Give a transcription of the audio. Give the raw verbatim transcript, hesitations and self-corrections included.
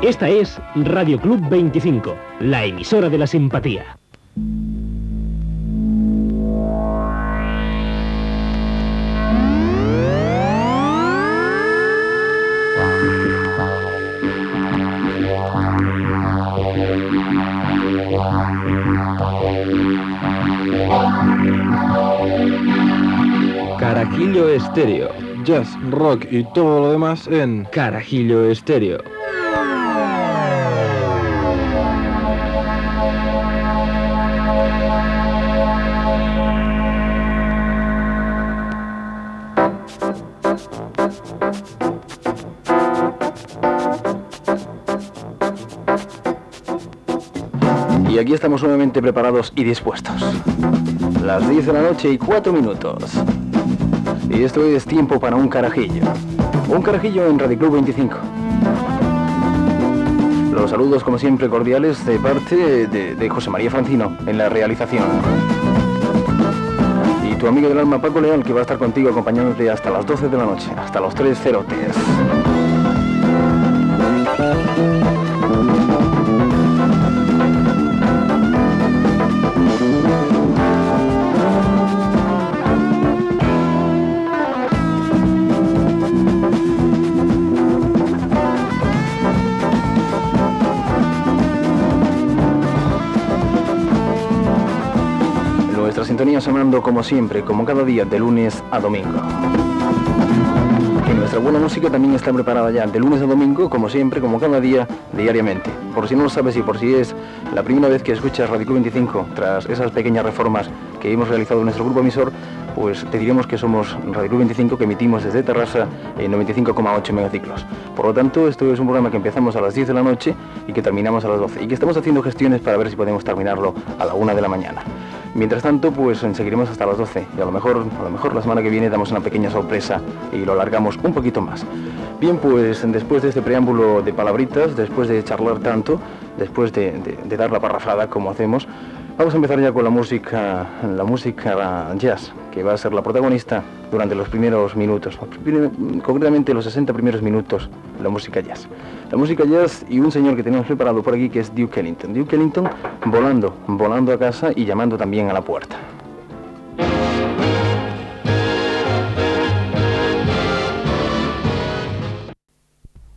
Esta es Radio Club veinticinco, la emisora de la simpatía. Carajillo Estéreo, jazz, rock y todo lo demás en Carajillo Estéreo. Y aquí estamos nuevamente preparados y dispuestos. Las diez de la noche y cuatro minutos. Y esto es tiempo para un carajillo. Un carajillo en Radio Club veinticinco. Los saludos, como siempre, cordiales de parte de, de José María Francino en la realización. Y tu amigo del alma, Paco Leal, que va a estar contigo acompañándote hasta las doce de la noche, hasta los tres cerotes. Nuestra sintonía sonando como siempre, como cada día, de lunes a domingo. Y nuestra buena música también está preparada ya de lunes a domingo, como siempre, como cada día, diariamente. Por si no lo sabes y por si es la primera vez que escuchas Radio Club veinticinco, tras esas pequeñas reformas que hemos realizado en nuestro grupo emisor, pues te diremos que somos Radio Club veinticinco, que emitimos desde Terrassa en noventa y cinco coma ocho megaciclos. Por lo tanto, esto es un programa que empezamos a las diez de la noche y que terminamos a las doce. Y que estamos haciendo gestiones para ver si podemos terminarlo a la una de la mañana. Mientras tanto, pues seguiremos hasta las doce y a lo mejor, a lo mejor la semana que viene damos una pequeña sorpresa y lo alargamos un poquito más. Bien, pues después de este preámbulo de palabritas, después de charlar tanto, después de, de, de dar la parrafada como hacemos, vamos a empezar ya con la música, la música jazz, que va a ser la protagonista durante los primeros minutos, concretamente los sesenta primeros minutos, la música jazz. La música jazz y un señor que tenemos preparado por aquí, que es Duke Ellington. Duke Ellington volando, volando a casa y llamando también a la puerta.